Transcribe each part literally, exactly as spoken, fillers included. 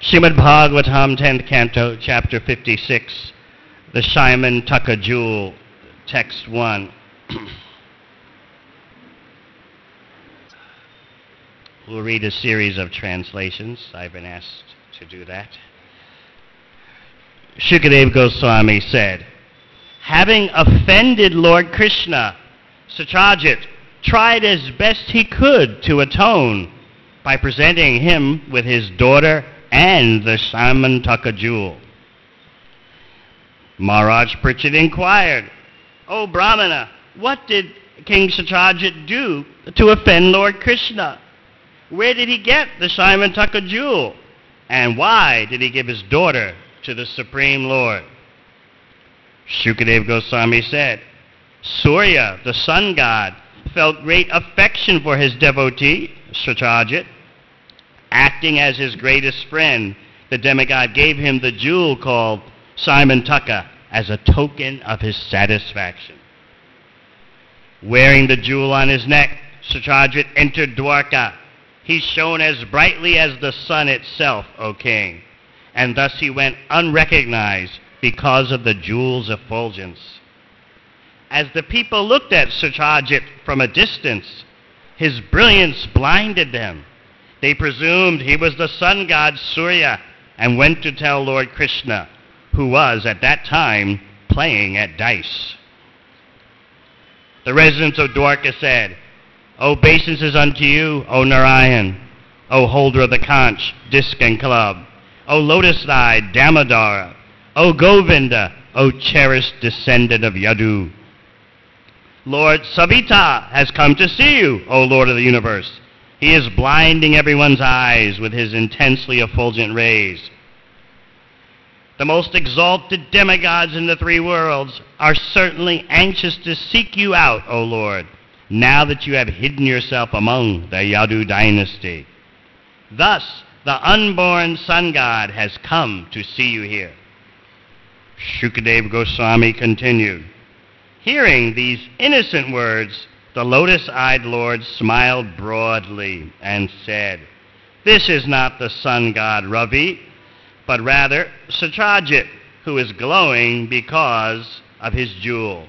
Srimad Bhagavatam, tenth Canto, Chapter fifty-six, the Shyamantaka Jewel, Text one. We'll read a series of translations. I've been asked to do that. Shukadeva Goswami said, having offended Lord Krishna, Satyajit tried as best he could to atone by presenting him with his daughter and the Shyamantaka jewel. Maharaj Parikshit inquired, O Brahmana, what did King Satyajit do to offend Lord Krishna? Where did he get the Shyamantaka jewel? And why did he give his daughter to the Supreme Lord? Shukadeva Goswami said, Surya, the sun god, felt great affection for his devotee, Satyajit. Acting as his greatest friend, the demigod gave him the jewel called Shyamantaka as a token of his satisfaction. Wearing the jewel on his neck, Satyajit entered Dwarka. He shone as brightly as the sun itself, O king, and thus he went unrecognized because of the jewel's effulgence. As the people looked at Satyajit from a distance, his brilliance blinded them. They presumed he was the sun god Surya and went to tell Lord Krishna, who was at that time playing at dice. The residents of Dwarka said, Obeisances unto you, O Narayan, O holder of the conch, disc and club, O lotus-eyed Damodara, O Govinda, O cherished descendant of Yadu. Lord Savita has come to see you, O Lord of the universe. He is blinding everyone's eyes with his intensely effulgent rays. The most exalted demigods in the three worlds are certainly anxious to seek you out, O Lord, now that you have hidden yourself among the Yadu dynasty. Thus, the unborn sun god has come to see you here. Shukadeva Goswami continued, hearing these innocent words, the lotus-eyed Lord smiled broadly and said, This is not the sun god Ravi, but rather Satyajit, who is glowing because of his jewel.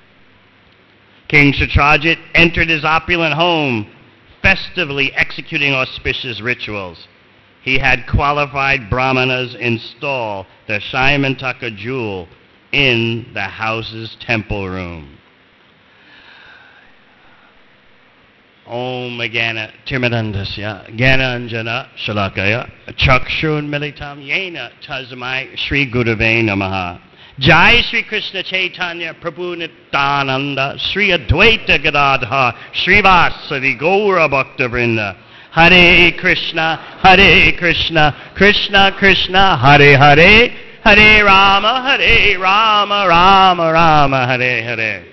King Satyajit entered his opulent home, festively executing auspicious rituals. He had qualified brahmanas install the Shyamantaka jewel in the house's temple room. Om Gana Timirandasya Gana Anjana Shalakaya Chakshun Militam Yena Tasmai Shri Gurave Namaha Jai Shri Krishna Chaitanya Prabhu Nityananda Shri Advaita Gadadha Srivasadi Gaura Bhakta Vrinda Hare Krishna Hare Krishna Krishna Krishna Hare Hare Hare Rama Hare Rama Rama Rama Hare Hare.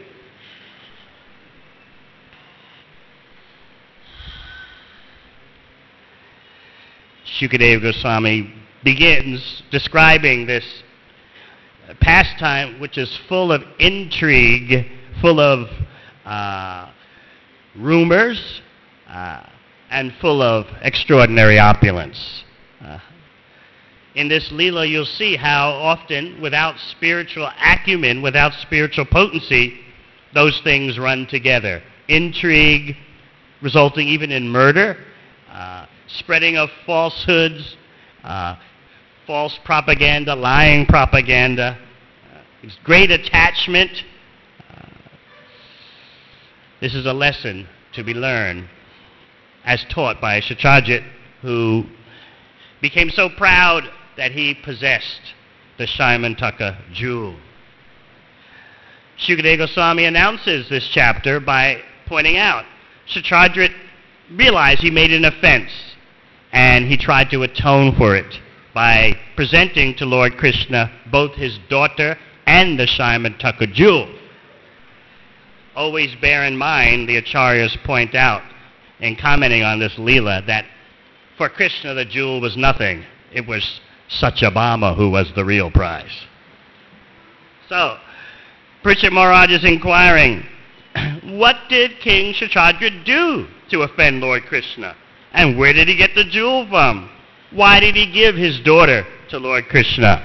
Shukadeva Goswami begins describing this pastime which is full of intrigue, full of uh, rumors, uh, and full of extraordinary opulence. Uh, in this Leela, you'll see how often, without spiritual acumen, without spiritual potency, those things run together. Intrigue, resulting even in murder, uh, spreading of falsehoods, uh, false propaganda, lying propaganda, uh, great attachment. Uh, this is a lesson to be learned as taught by Satyajit, who became so proud that he possessed the Shyamantaka jewel. Shukadeva Goswami announces this chapter by pointing out Satyajit realized he made an offense, and he tried to atone for it by presenting to Lord Krishna both his daughter and the Shyamantaka jewel. Always bear in mind, the Acharyas point out, in commenting on this Leela, that for Krishna the jewel was nothing. It was Satyabhama who was the real prize. So, Parikshit Maharaj is inquiring, what did King Satyajit do to offend Lord Krishna? And where did he get the jewel from? Why did he give his daughter to Lord Krishna?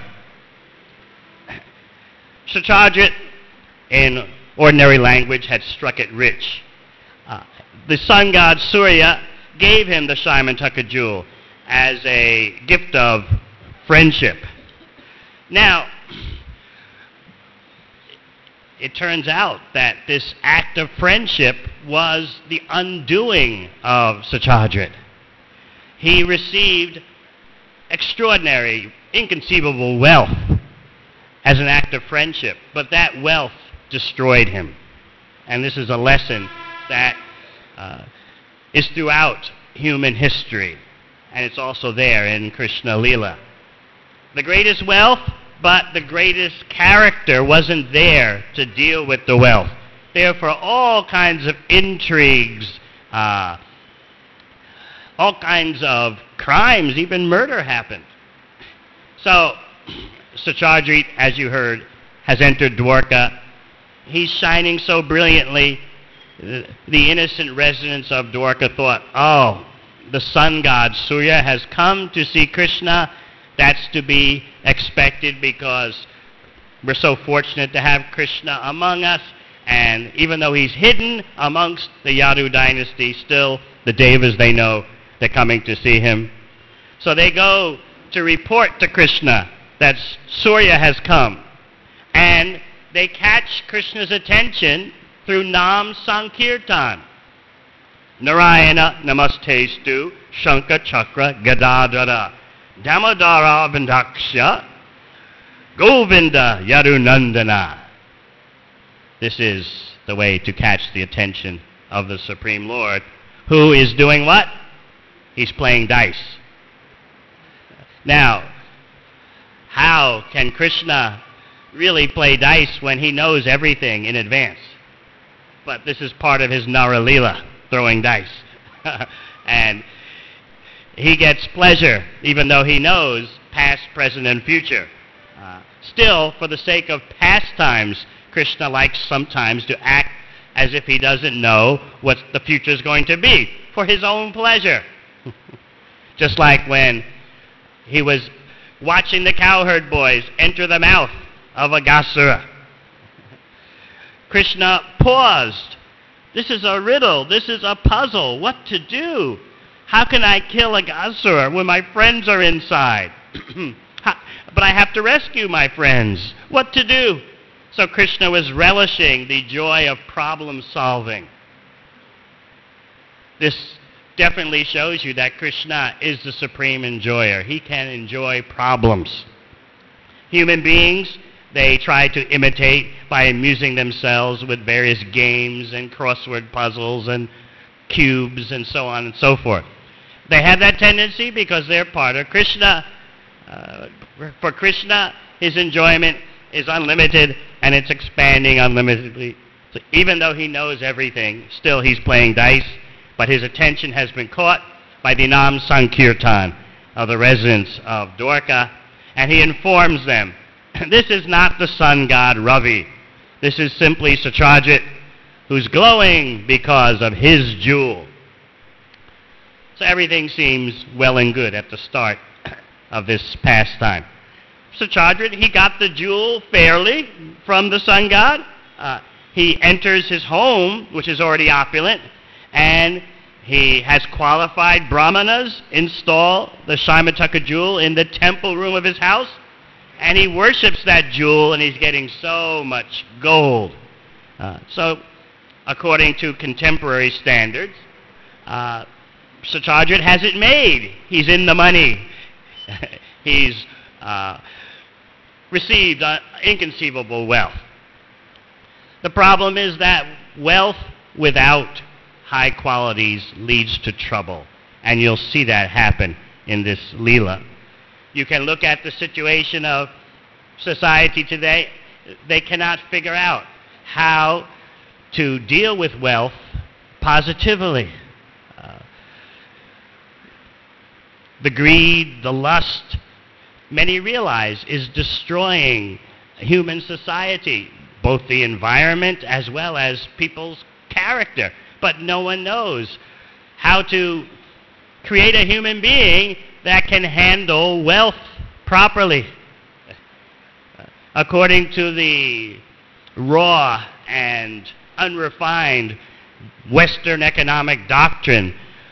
Satyajit, in ordinary language, had struck it rich. Uh, the sun god Surya gave him the Shaimataka jewel as a gift of friendship. Now, it turns out that this act of friendship was the undoing of Satyajit. He received extraordinary, inconceivable wealth as an act of friendship, but that wealth destroyed him. And this is a lesson that uh, is throughout human history, and it's also there in Krishna Lila. The greatest wealth, but the greatest character wasn't there to deal with the wealth. Therefore, all kinds of intrigues, uh, all kinds of crimes, even murder happened. So, Satyajit, as you heard, has entered Dwarka. He's shining so brilliantly, the innocent residents of Dwarka thought, oh, the sun god Surya has come to see Krishna. That's to be expected because we're so fortunate to have Krishna among us. And even though he's hidden amongst the Yadu dynasty, still the Devas, they know they're coming to see him. So they go to report to Krishna that Surya has come. And they catch Krishna's attention through Nam Sankirtan. Narayana Namastestu Shanka Chakra Gadadara Damodara Vindaksha Govinda Yadunandana. This is the way to catch the attention of the Supreme Lord, who is doing what? He's playing dice. Now, how can Krishna really play dice when he knows everything in advance? But this is part of his Naralila, throwing dice. And he gets pleasure, even though he knows past, present, and future. Uh, still, for the sake of pastimes, Krishna likes sometimes to act as if he doesn't know what the future is going to be, for his own pleasure. Just like when he was watching the cowherd boys enter the mouth of Aghasura. Krishna paused. This is a riddle. This is a puzzle. What to do? How can I kill Aghasura when my friends are inside? But I have to rescue my friends. What to do? So Krishna was relishing the joy of problem solving. This definitely shows you that Krishna is the supreme enjoyer. He can enjoy problems. Human beings, they try to imitate by amusing themselves with various games and crossword puzzles and cubes and so on and so forth. They have that tendency because they're part of Krishna. Uh, for Krishna, his enjoyment is unlimited and it's expanding unlimitedly. So even though he knows everything, still he's playing dice, but his attention has been caught by the Nam Sankirtan of the residents of Dwarka, and he informs them, this is not the sun god Ravi. This is simply Satyajit, who's glowing because of his jewel. So everything seems well and good at the start of this pastime. Satyajit, he got the jewel fairly from the sun god. Uh, he enters his home, which is already opulent, and he has qualified brahmanas install the Shaimataka jewel in the temple room of his house, and he worships that jewel, and he's getting so much gold. Uh, so, according to contemporary standards, uh, Satyajit has it made. He's in the money. He's uh, received uh, inconceivable wealth. The problem is that wealth without high qualities leads to trouble. And you'll see that happen in this Leela. You can look at the situation of society today. They cannot figure out how to deal with wealth positively. Uh, the greed, the lust, many realize is destroying human society, both the environment as well as people's character. But no one knows how to create a human being that can handle wealth properly. According to the raw and unrefined Western economic doctrine,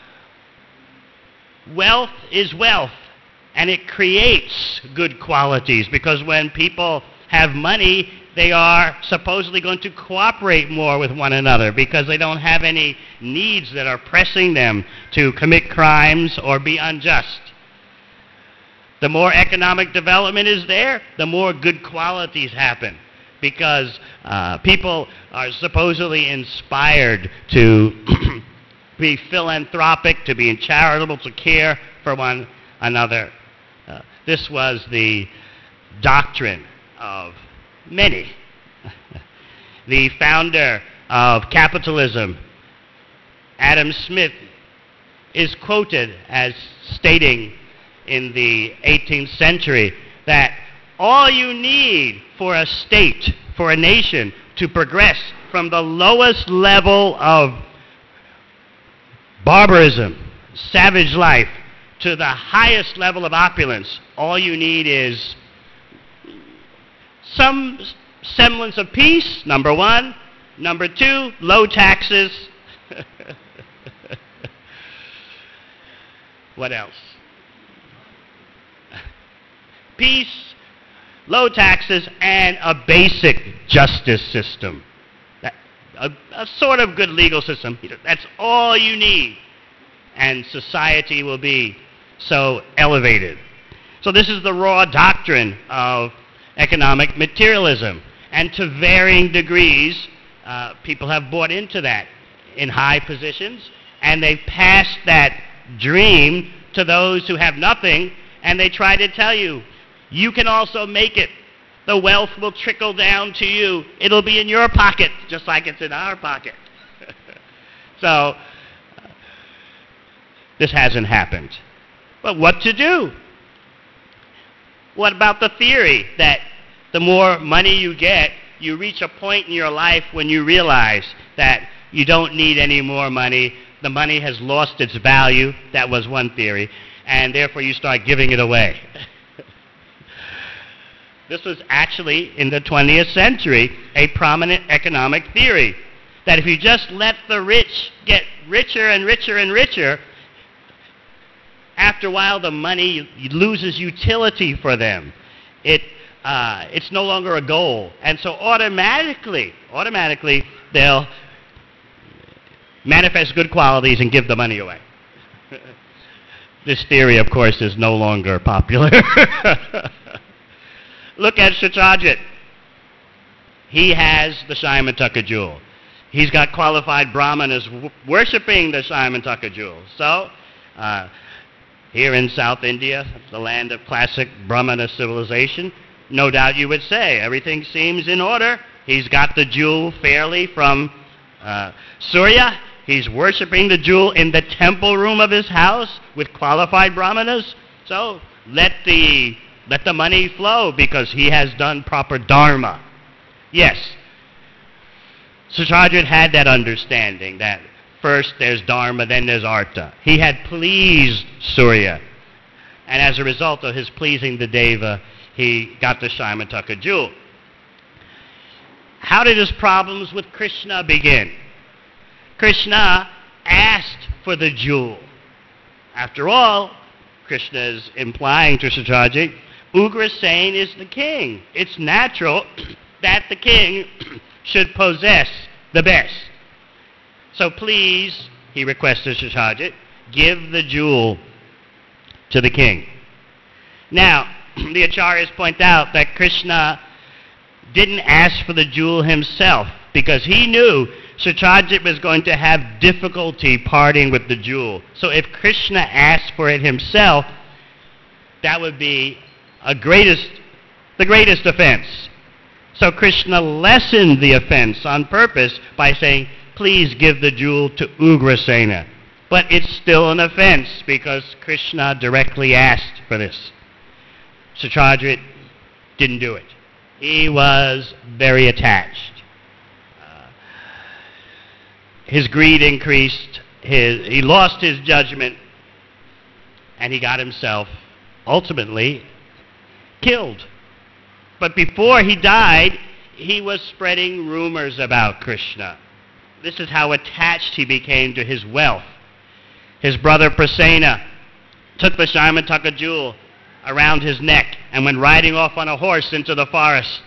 wealth is wealth, and it creates good qualities, because when people have money, they are supposedly going to cooperate more with one another because they don't have any needs that are pressing them to commit crimes or be unjust. The more economic development is there, the more good qualities happen, because uh, people are supposedly inspired to be philanthropic, to be charitable, to care for one another. Uh, this was the doctrine of many. The founder of capitalism, Adam Smith, is quoted as stating in the eighteenth century that all you need for a state, for a nation to progress from the lowest level of barbarism, savage life, to the highest level of opulence, all you need is some semblance of peace, number one. Number two, low taxes. What else? Peace, low taxes, and a basic justice system. That, a, a sort of good legal system. That's all you need. And society will be so elevated. So this is the raw doctrine of economic materialism. And to varying degrees, uh, people have bought into that in high positions, and they've passed that dream to those who have nothing, and they try to tell you, you can also make it. The wealth will trickle down to you. It'll be in your pocket, just like it's in our pocket. So, uh, this hasn't happened. But what to do? What about the theory that the more money you get, you reach a point in your life when you realize that you don't need any more money, the money has lost its value? That was one theory. And therefore you start giving it away. This was actually, in the twentieth century, a prominent economic theory. That if you just let the rich get richer and richer and richer, after a while the money loses utility for them. It, uh, it's no longer a goal. And so automatically, automatically, they'll manifest good qualities and give the money away. This theory, of course, is no longer popular. Look at Satyajit. He has the Shyamataka jewel. He's got qualified brahmanas w- worshipping the Shyamataka jewel. So, uh, here in South India, the land of classic Brahmana civilization, no doubt you would say everything seems in order. He's got the jewel fairly from uh, Surya. He's worshipping the jewel in the temple room of his house with qualified brahmanas. So let the let the money flow because he has done proper dharma. Yes, Satyajit had that understanding that first there's dharma, then there's artha. He had pleased Surya. And as a result of his pleasing the deva, he got the Shyamataka jewel. How did his problems with Krishna begin? Krishna asked for the jewel. After all, Krishna is implying to Satyajit, Ugrasena is the king. It's natural that the king should possess the best. So please, he requested Satyajit, give the jewel to the king. Now, the acharyas point out that Krishna didn't ask for the jewel himself because he knew Satyajit was going to have difficulty parting with the jewel. So if Krishna asked for it himself, that would be a greatest, the greatest offense. So Krishna lessened the offense on purpose by saying, please give the jewel to Ugrasena. But it's still an offense because Krishna directly asked for this. Satyajit didn't do it. He was very attached. Uh, his greed increased. His, he lost his judgment. and he got himself ultimately killed. But before he died, he was spreading rumors about Krishna. This is how attached he became to his wealth. His brother Prasenna took the Sharmataka jewel around his neck and went riding off on a horse into the forest.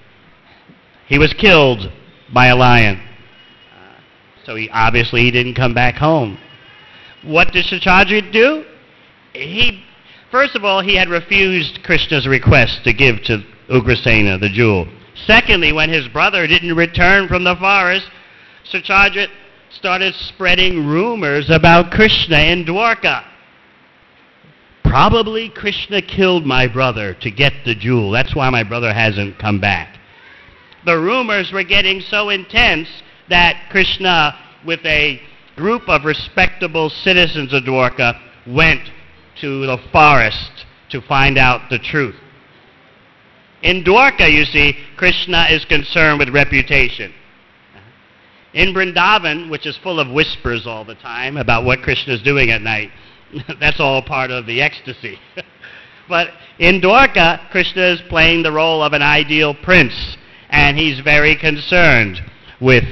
He was killed by a lion. Uh, so he obviously he didn't come back home. What did Satyajit do? He, first of all, he had refused Krishna's request to give to Ugrasena the jewel. Secondly, when his brother didn't return from the forest, Satyajit started spreading rumors about Krishna in Dwarka. Probably Krishna killed my brother to get the jewel. That's why my brother hasn't come back. The rumors were getting so intense that Krishna, with a group of respectable citizens of Dwarka, went to the forest to find out the truth. In Dwarka, you see, Krishna is concerned with reputation. In Vrindavan, which is full of whispers all the time about what Krishna is doing at night, that's all part of the ecstasy. But in Dwarka, Krishna is playing the role of an ideal prince, and he's very concerned with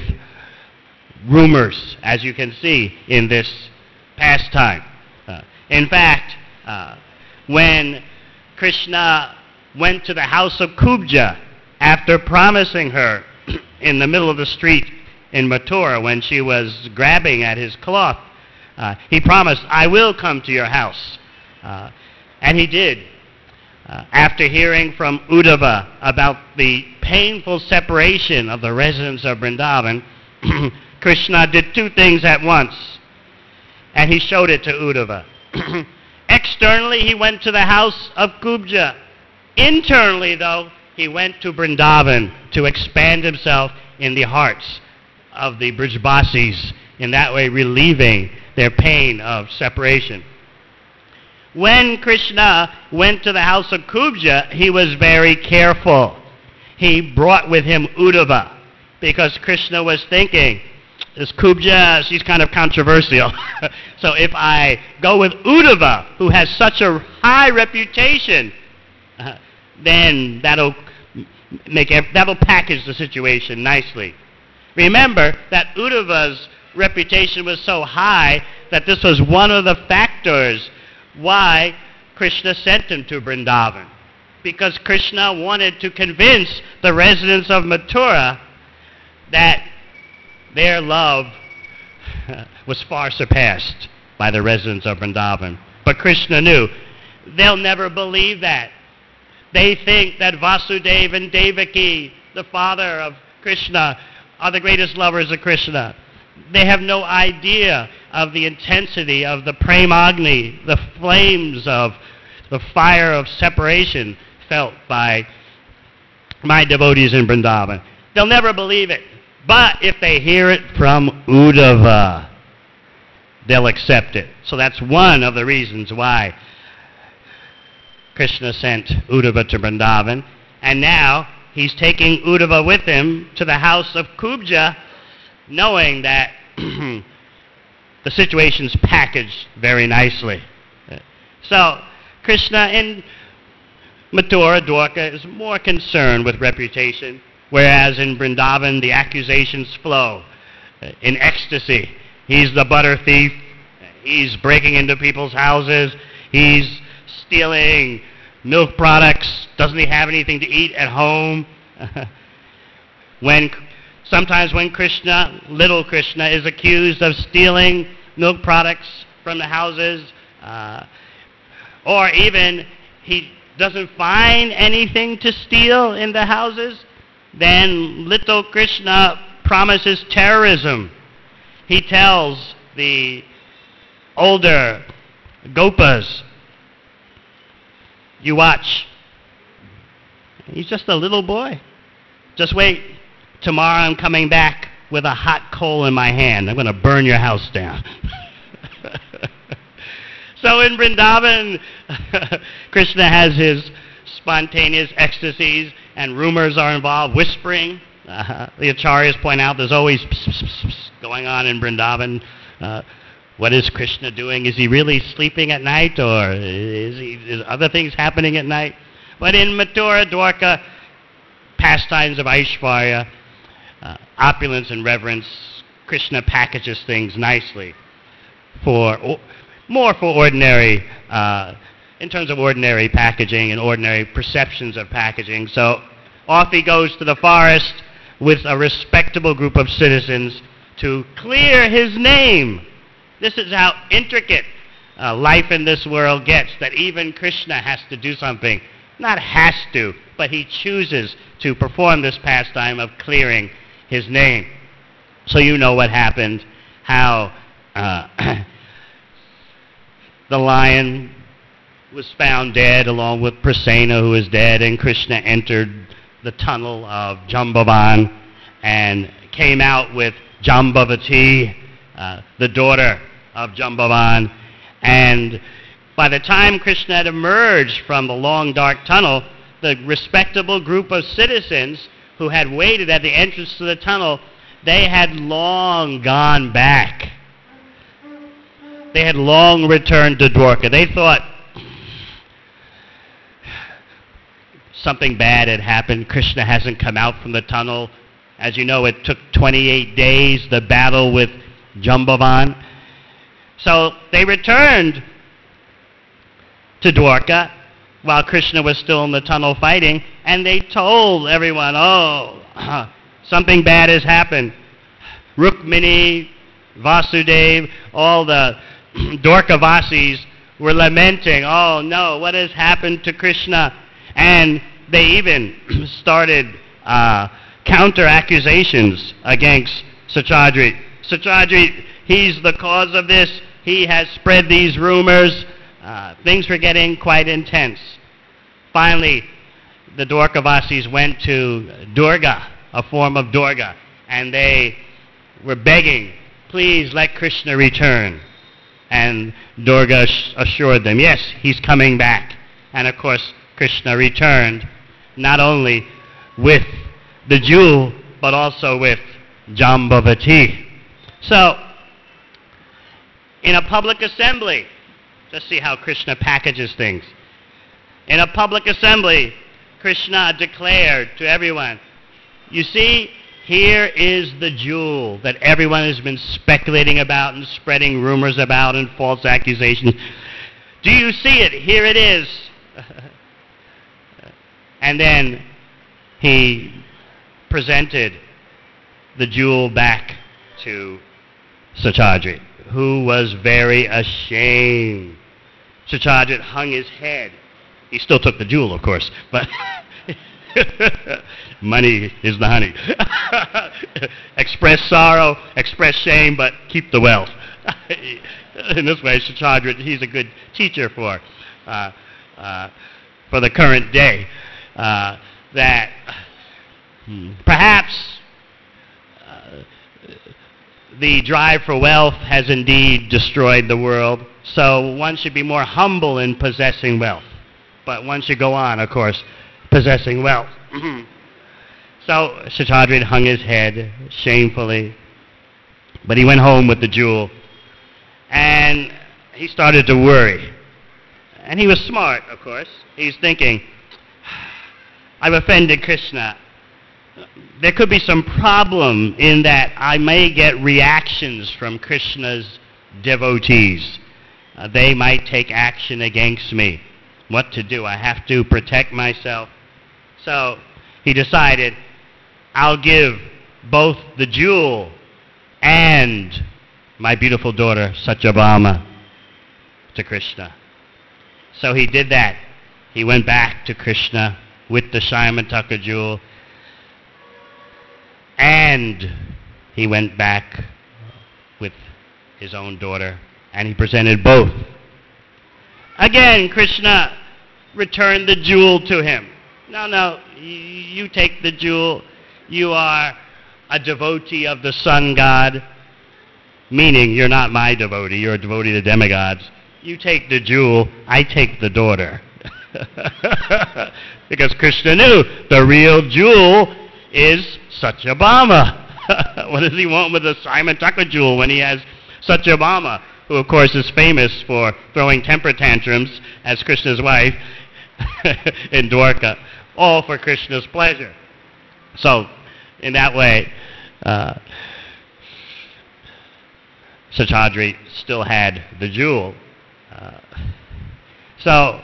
rumors, as you can see in this pastime. Uh, in fact, uh, when Krishna went to the house of Kubja after promising her in the middle of the street in Mathura when she was grabbing at his cloth, uh, he promised, I will come to your house. Uh, and he did. Uh, after hearing from Uddhava about the painful separation of the residents of Vrindavan, Krishna did two things at once, and he showed it to Uddhava. Externally, he went to the house of Kubja. Internally, though, he went to Vrindavan to expand himself in the hearts of the Brijbasis, in that way relieving their pain of separation. When Krishna went to the house of Kubja, he was very careful. He brought with him Uddhava, because Krishna was thinking, this Kubja, she's kind of controversial. So if I go with Uddhava, who has such a high reputation, uh, then that'll make that'll package the situation nicely. Remember that Uddhava's reputation was so high that this was one of the factors why Krishna sent him to Vrindavan. Because Krishna wanted to convince the residents of Mathura that their love was far surpassed by the residents of Vrindavan. But Krishna knew they'll never believe that. They think that Vasudeva and Devaki, the father of Krishna, are the greatest lovers of Krishna. They have no idea of the intensity of the Premagni, the flames of the fire of separation felt by my devotees in Vrindavan. They'll never believe it. But if they hear it from Uddhava, they'll accept it. So that's one of the reasons why Krishna sent Uddhava to Vrindavan. And now he's taking Uddhava with him to the house of Kubja, knowing that the situation's packaged very nicely. So Krishna in Mathura, Dwarka, is more concerned with reputation, whereas in Vrindavan the accusations flow in ecstasy. He's the butter thief. He's breaking into people's houses. He's stealing milk products. Doesn't he have anything to eat at home? when Sometimes when Krishna, little Krishna, is accused of stealing milk products from the houses, uh, or even he doesn't find anything to steal in the houses, then little Krishna promises terrorism. He tells the older Gopas, you watch. He's just a little boy. Just wait. Tomorrow I'm coming back with a hot coal in my hand. I'm going to burn your house down. So in Vrindavan, Krishna has his spontaneous ecstasies, and rumors are involved, whispering. Uh, the acharyas point out there's always pss, pss, pss, going on in Vrindavan. Uh, what is Krishna doing? Is he really sleeping at night, or is, he, is other things happening at night? But in Mathura, Dwarka, pastimes of Aishvarya, uh, opulence and reverence, Krishna packages things nicely for, or, more for ordinary, uh, in terms of ordinary packaging and ordinary perceptions of packaging. So off he goes to the forest with a respectable group of citizens to clear his name. This is how intricate uh, life in this world gets, that even Krishna has to do something. Not has to, but he chooses to perform this pastime of clearing his name. So you know what happened, how uh, the lion was found dead along with Prasenna, who was dead, and Krishna entered the tunnel of Jambavan and came out with Jambavati, uh, the daughter of Jambavan. And by the time Krishna had emerged from the long dark tunnel, the respectable group of citizens who had waited at the entrance to the tunnel, they had long gone back. They had long returned to Dwarka. They thought something bad had happened. Krishna hasn't come out from the tunnel. As you know, it took twenty-eight days, the battle with Jambavan. So they returned to Dwarka while Krishna was still in the tunnel fighting, and they told everyone, oh, something bad has happened. Rukmini, Vasudev, all the Dwarkavasis were lamenting, oh no, what has happened to Krishna? And they even started uh, counter-accusations against Satyajit. Satyajit, he's the cause of this. He has spread these rumors. Uh, things were getting quite intense. Finally, the Dwarkavasis went to Durga, a form of Durga, and they were begging, please let Krishna return. And Durga assured them, yes, he's coming back. And of course, Krishna returned, not only with the jewel, but also with Jambavati. So, in a public assembly, just see how Krishna packages things. In a public assembly, Krishna declared to everyone, you see, here is the jewel that everyone has been speculating about and spreading rumors about and false accusations. Do you see it? Here it is. And then he presented the jewel back to Satyajit, who was very ashamed. Satyajit hung his head. He still took the jewel, of course, but money is the honey. Express sorrow, express shame, but keep the wealth. In this way, Satyajit, he's a good teacher for uh, uh, for the current day. Uh, that hmm, perhaps uh, the drive for wealth has indeed destroyed the world, so one should be more humble in possessing wealth. But one should go on, of course, possessing wealth. So Satyajit hung his head shamefully, but he went home with the jewel, and he started to worry. And he was smart, of course. He's thinking, I've offended Krishna. There could be some problem in that I may get reactions from Krishna's devotees. Uh, they might take action against me. What to do? I have to protect myself. So he decided, I'll give both the jewel and my beautiful daughter, Satyabhama, to Krishna. So he did that. He went back to Krishna with the Shyamataka jewel, and he went back with his own daughter, and he presented both. Again, Krishna returned the jewel to him. No, no, you take the jewel. You are a devotee of the sun god, meaning you're not my devotee, you're a devotee of the demigods. You take the jewel, I take the daughter. Because Krishna knew the real jewel is Satyabhama. What does he want with the Shyamataka jewel when he has Satyabhama? who of course is famous for throwing temper tantrums as Krishna's wife in Dwarka, all for Krishna's pleasure. So, in that way, uh, Satyajit still had the jewel. Uh, so,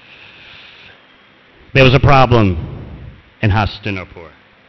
there was a problem in Hastinapur.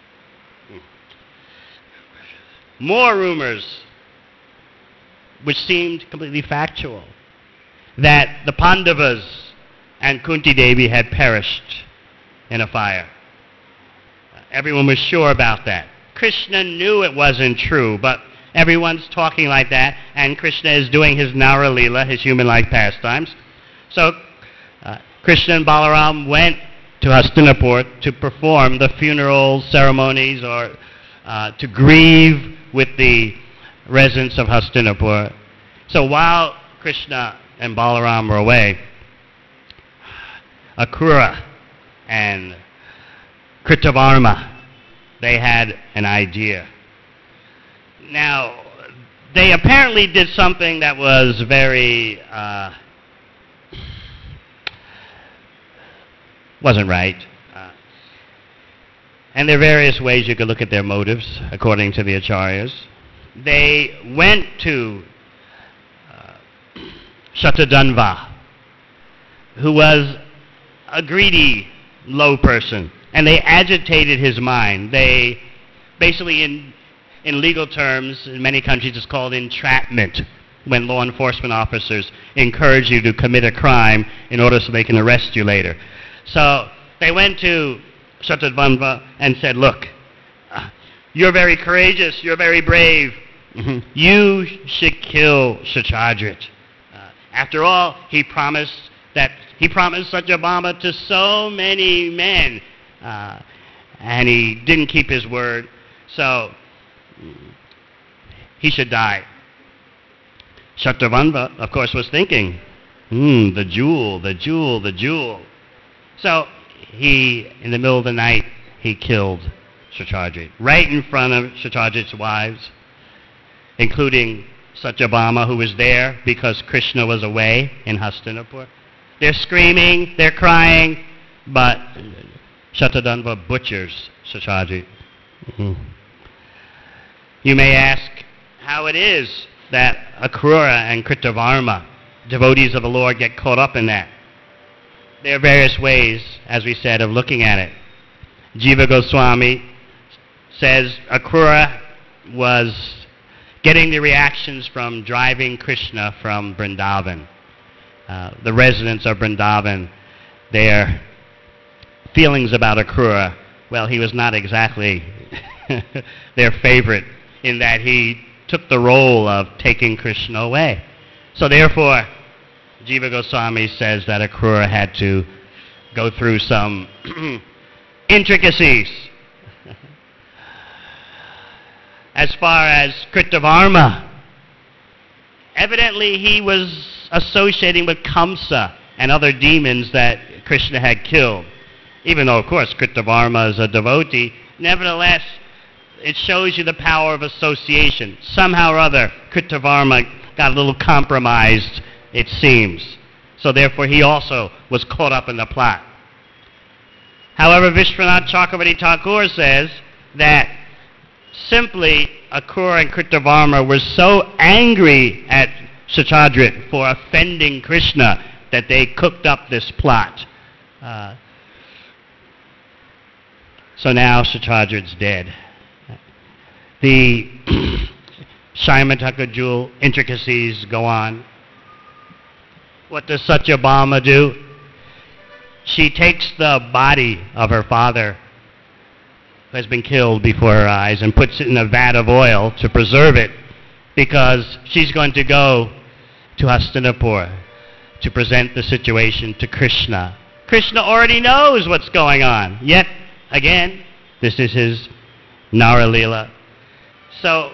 More rumors, which seemed completely factual, that the Pandavas and Kunti Devi had perished in a fire. Everyone was sure about that. Krishna knew it wasn't true, but everyone's talking like that, and Krishna is doing his Nara Leela, his human-like pastimes. So uh, Krishna and Balaram went to Hastinapur to perform the funeral ceremonies or uh, to grieve with the residents of Hastinapur. So while Krishna and Balaram were away, Akrura and Kritavarma, they had an idea. Now, they apparently did something that was very, uh, wasn't right. Uh, and there are various ways you could look at their motives, according to the Acharyas. They went to uh, Shatadhanva, who was a greedy, low person, and they agitated his mind. They basically, in, in legal terms, in many countries it's called entrapment, when law enforcement officers encourage you to commit a crime in order so they can arrest you later. So they went to Shatadhanva and said, look, uh, you're very courageous, you're very brave. Mm-hmm. You should kill Satyajit. Uh, after all, he promised that he promised Satyabhama to so many men, uh, and he didn't keep his word, so he should die. Shatadhanva, of course, was thinking, hmm, the jewel, the jewel, the jewel. So he, in the middle of the night, he killed Satyajit, right in front of Satyajit's wives, including Satyabhama, who was there because Krishna was away in Hastinapur. They're screaming, they're crying, but Shatadhanva butchers Satyajit. Mm-hmm. You may ask how it is that Akrura and Kritavarma, devotees of the Lord, get caught up in that. There are various ways, as we said, of looking at it. Jiva Goswami says Akrura was getting the reactions from driving Krishna from Vrindavan. Uh, the residents of Vrindavan, their feelings about Akrura, well, he was not exactly their favorite in that he took the role of taking Krishna away. So therefore, Jiva Goswami says that Akrura had to go through some intricacies. As far as Kritavarma, evidently he was associating with Kamsa and other demons that Krishna had killed. Even though, of course, Kritavarma is a devotee, nevertheless, it shows you the power of association. Somehow or other, Kritavarma got a little compromised, it seems. So therefore, he also was caught up in the plot. However, Vishwanath Chakravarti Thakur says that simply Akrura and Kritavarma were so angry at Satyajit for offending Krishna that they cooked up this plot. Uh, so now Satyajit's dead. The Shaimataka jewel intricacies go on. What does Satyabhama do? She takes the body of her father, who has been killed before her eyes, and puts it in a vat of oil to preserve it, because she's going to go to Hastinapur to present the situation to Krishna. Krishna already knows what's going on, yet, again, this is his Nara Leela. So,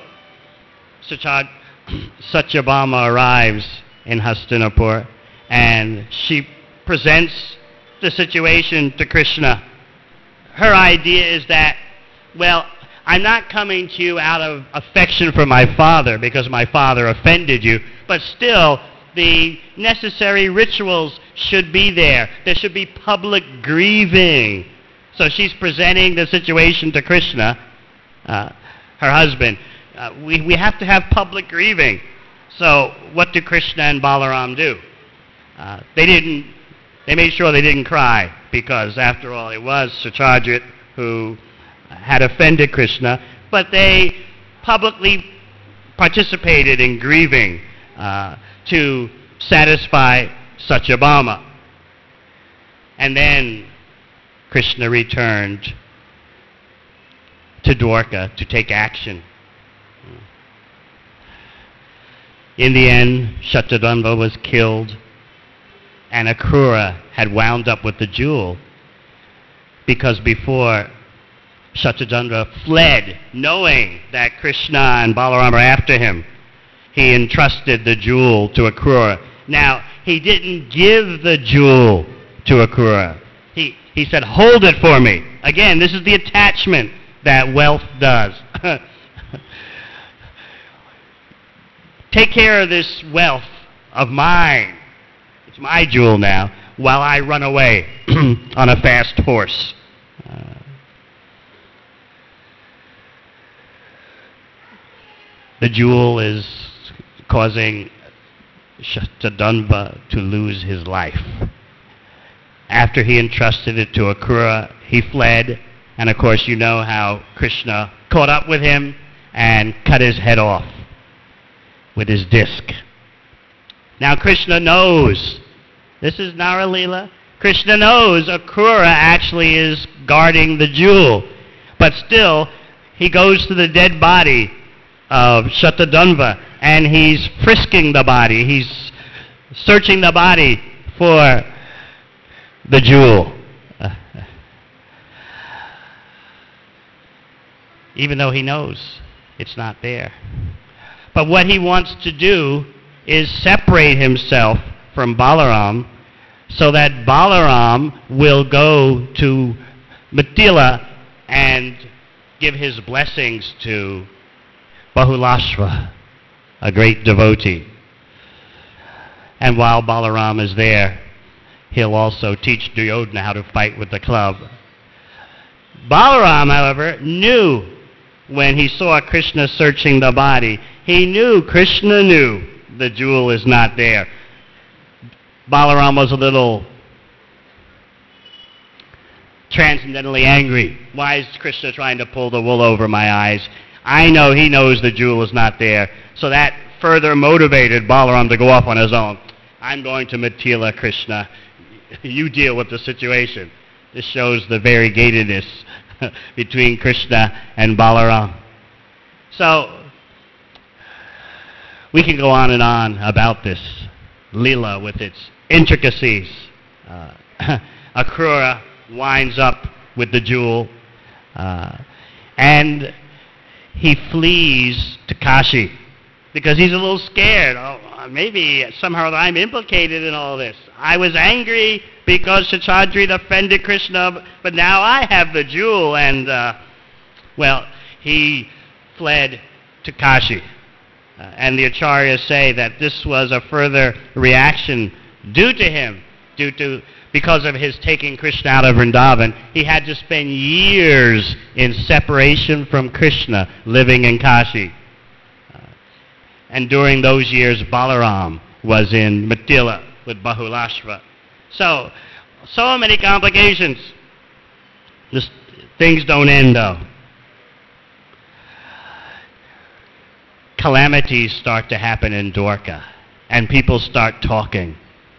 Satyabhama arrives in Hastinapur, and she presents the situation to Krishna. Her idea is that, well, I'm not coming to you out of affection for my father because my father offended you, but still the necessary rituals should be there. There should be public grieving. So she's presenting the situation to Krishna, uh, her husband. Uh, we, we have to have public grieving. So what do Krishna and Balaram do? Uh, they didn't, they made sure they didn't cry, because after all it was Satyajit who had offended Krishna, but they publicly participated in grieving uh, to satisfy Satyabhama. And then Krishna returned to Dwarka to take action. In the end, Shatadhanva was killed, and Akrura had wound up with the jewel, because before Shatadhanva fled, knowing that Krishna and Balaram are after him, he entrusted the jewel to Akrura. Now, he didn't give the jewel to Akrura. He, he said, hold it for me. Again, this is the attachment that wealth does. Take care of this wealth of mine. It's my jewel now, while I run away on a fast horse. Uh, the jewel is causing Shatadhanva to lose his life. After he entrusted it to Akrura, he fled, and of course you know how Krishna caught up with him and cut his head off with his disc. Now Krishna knows, this is Nara Leela, Krishna knows Akrura actually is guarding the jewel, but still he goes to the dead body of Shatadhanva and he's frisking the body, he's searching the body for the jewel. Even though he knows it's not there. But what he wants to do is separate himself from Balaram so that Balaram will go to Mithila and give his blessings to Bahulashva, a great devotee. And while Balaram is there, he'll also teach Duryodhana how to fight with the club. Balaram, however, knew when he saw Krishna searching the body, he knew, Krishna knew, the jewel is not there. Balaram was a little transcendently angry. Why is Krishna trying to pull the wool over my eyes? I know he knows the jewel is not there. So that further motivated Balaram to go off on his own. I'm going to Mithila, Krishna. You deal with the situation. This shows the variegatedness between Krishna and Balaram. So, we can go on and on about this Leela with its intricacies. Uh, Akrura winds up with the jewel, uh, and he flees to Kashi because he's a little scared. Oh, maybe somehow I'm implicated in all this. I was angry because Satyajit offended Krishna, but now I have the jewel, and, uh, well, he fled to Kashi. Uh, and the acharyas say that this was a further reaction due to him, due to, because of his taking Krishna out of Vrindavan. He had to spend years in separation from Krishna, living in Kashi. Uh, and during those years, Balaram was in Mithila with Bahulashva. So, so many complications. This, things don't end, though. Calamities start to happen in Dwarka, and people start talking.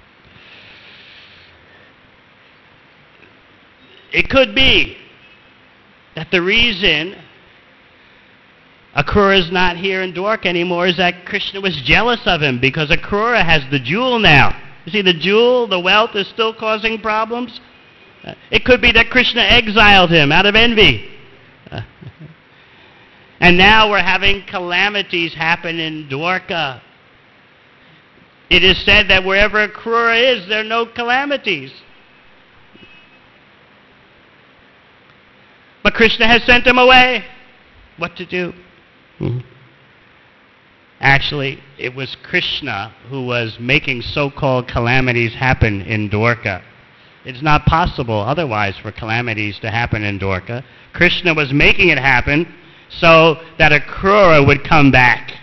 It could be that the reason Akrura is not here in Dwarka anymore is that Krishna was jealous of him, because Akrura has the jewel now. You see, the jewel, the wealth, is still causing problems. Uh, it could be that Krishna exiled him out of envy. Uh, and now we're having calamities happen in Dwarka. It is said that wherever Akrura is, there are no calamities. But Krishna has sent him away. what to do. Mm-hmm. Actually, it was Krishna who was making so-called calamities happen in Dwarka. It's not possible otherwise for calamities to happen in Dwarka. Krishna was making it happen so that Akrura would come back.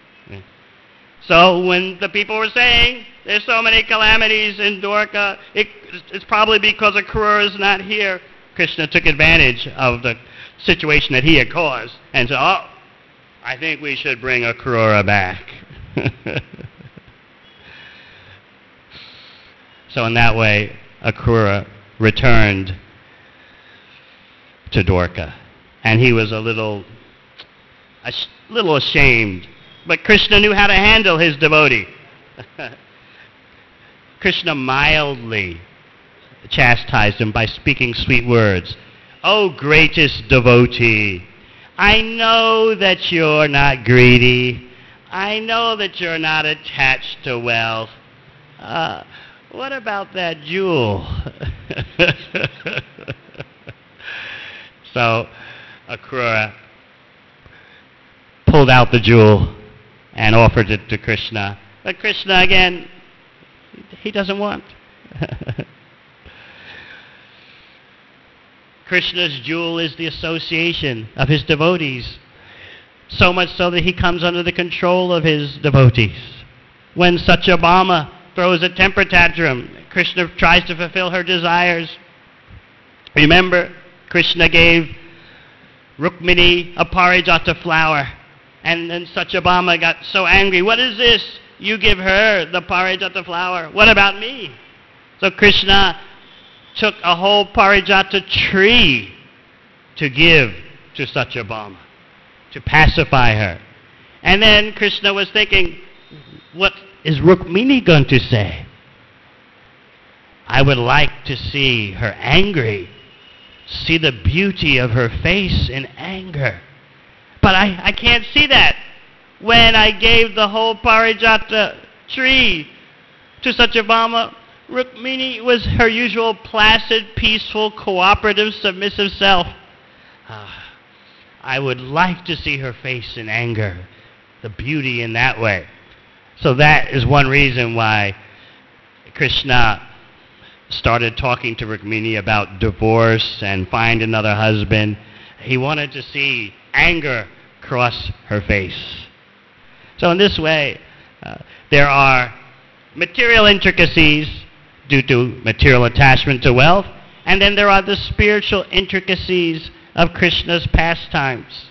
So when the people were saying, there's so many calamities in Dwarka, it, it's probably because Akrura is not here, Krishna took advantage of the situation that he had caused and said, oh, I think we should bring Akrura back. So in that way, Akrura returned to Dwarka. And he was a little, a little ashamed. But Krishna knew how to handle his devotee. Krishna mildly chastised him by speaking sweet words. Oh, greatest devotee, I know that you're not greedy. I know that you're not attached to wealth. Uh, what about that jewel? So Akrura pulled out the jewel and offered it to Krishna. But Krishna, again, he doesn't want. Krishna's jewel is the association of his devotees, so much so that he comes under the control of his devotees. When Satyabhama throws a temper tantrum, Krishna tries to fulfill her desires. Remember, Krishna gave Rukmini a parijata flower, and then Satyabhama got so angry. What is this? You give her the parijata flower. What about me? So Krishna took a whole parijata tree to give to Satyabhama, to pacify her. And then Krishna was thinking, what is Rukmini going to say? I would like to see her angry, see the beauty of her face in anger. But I, I can't see that. When I gave the whole parijata tree to Satyabhama, Rukmini was her usual placid, peaceful, cooperative, submissive self. Ah, I would like to see her face in anger, the beauty in that way. So that is one reason why Krishna started talking to Rukmini about divorce and find another husband. He wanted to see anger cross her face. So in this way, uh, there are material intricacies due to material attachment to wealth, and then there are the spiritual intricacies of Krishna's pastimes.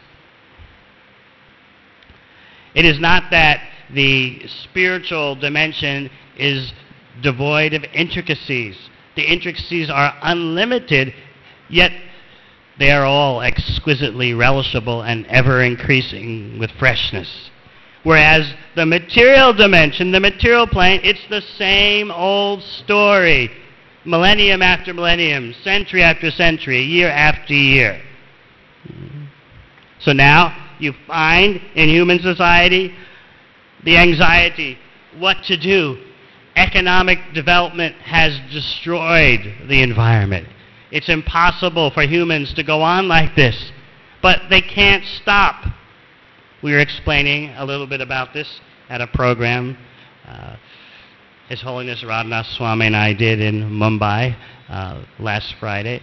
It is not that the spiritual dimension is devoid of intricacies. The intricacies are unlimited, yet they are all exquisitely relishable and ever increasing with freshness. Whereas the material dimension, the material plane, it's the same old story, millennium after millennium, century after century, year after year. So now you find in human society the anxiety, what to do. Economic development has destroyed the environment. It's impossible for humans to go on like this, but they can't stop. We were explaining a little bit about this at a program uh, His Holiness Radhanath Swami and I did in Mumbai uh, last Friday.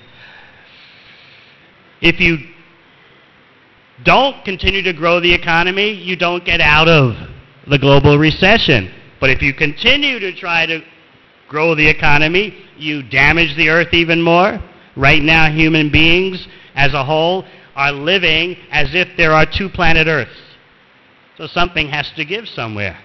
If you don't continue to grow the economy, you don't get out of the global recession. But if you continue to try to grow the economy, you damage the earth even more. Right now, human beings as a whole are living as if there are two planet Earths. So something has to give somewhere.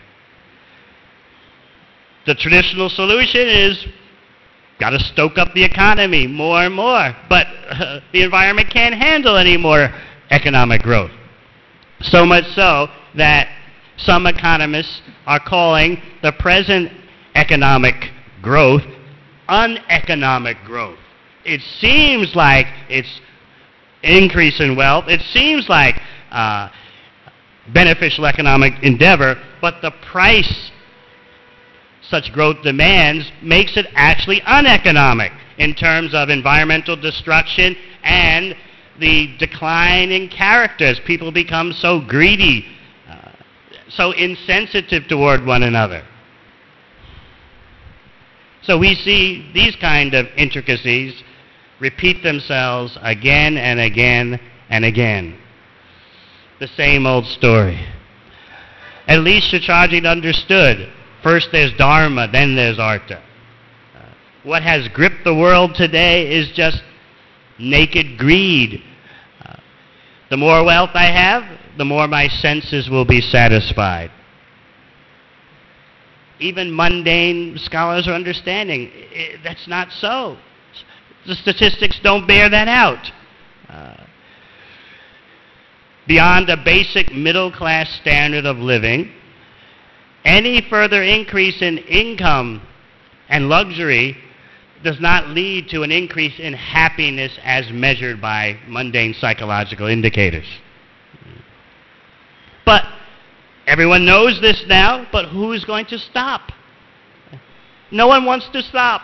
The traditional solution is got to stoke up the economy more and more. But uh, the environment can't handle any more economic growth. So much so that some economists are calling the present economic growth uneconomic growth. It seems like it's increase in wealth. It seems like uh, beneficial economic endeavor, but the price such growth demands makes it actually uneconomic in terms of environmental destruction and the decline in character as people become so greedy, uh, so insensitive toward one another. So we see these kind of intricacies repeat themselves again and again and again. The same old story. At least Satyajit understood. First there's Dharma, then there's Artha. Uh, what has gripped the world today is just naked greed. Uh, the more wealth I have, the more my senses will be satisfied. Even mundane scholars are understanding I, that's not so. The statistics don't bear that out. Uh, beyond a basic middle-class standard of living, any further increase in income and luxury does not lead to an increase in happiness as measured by mundane psychological indicators. But everyone knows this now, but who is going to stop? No one wants to stop.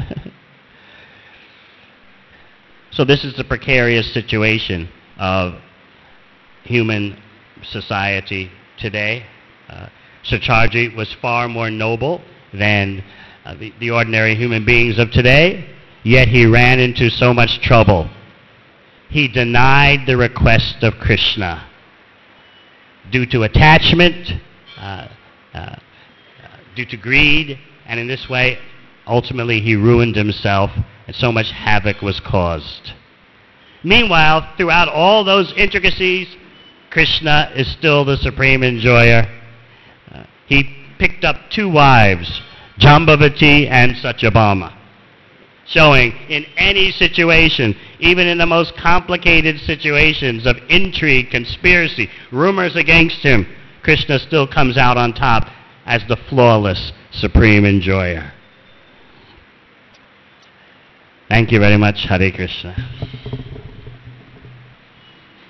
So this is the precarious situation of human society today. Uh, Satyajit was far more noble than uh, the, the ordinary human beings of today, yet he ran into so much trouble. He denied the request of Krishna due to attachment, uh, uh, due to greed, and in this way, ultimately he ruined himself, and so much havoc was caused. Meanwhile, throughout all those intricacies, Krishna is still the supreme enjoyer. Uh, he picked up two wives, Jambavati and Satyabhama, showing in any situation, even in the most complicated situations of intrigue, conspiracy, rumors against him, Krishna still comes out on top as the flawless supreme enjoyer. Thank you very much. Hare Krishna.